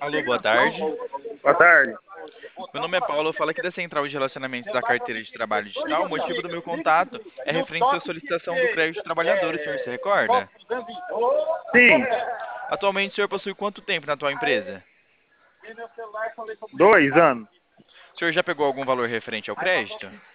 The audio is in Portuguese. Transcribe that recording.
Alô, boa tarde. Boa tarde. Meu nome é Paulo, eu falo aqui da Central de Relacionamentos da Carteira de Trabalho Digital. O motivo do meu contato é referente à sua solicitação do crédito de trabalhador, o senhor se recorda? Sim, Atualmente o senhor possui quanto tempo na atual empresa? 2 anos. O senhor já pegou algum valor referente ao crédito?